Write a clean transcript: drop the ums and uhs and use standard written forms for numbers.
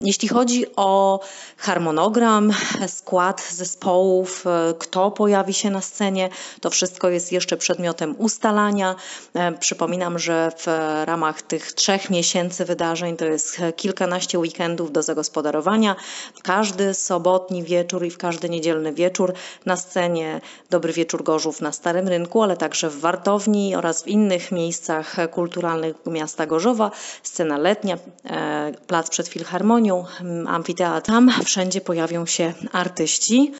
Jeśli chodzi o harmonogram, skład zespołów, kto pojawi się na scenie, to wszystko jest jeszcze przedmiotem ustalania. Przypominam, że w ramach tych 3 miesięcy wydarzeń to jest kilkanaście weekendów do zagospodarowania. W każdy sobotni wieczór i w każdy niedzielny wieczór na scenie Dobry Wieczór Gorzów na Starym Rynku, ale także w Wartowni oraz w innych miejscach kulturalnych miasta Gorzowa. Scena letnia, plac przed Filharmonią, amfiteatr. Tam wszędzie pojawią się artyści.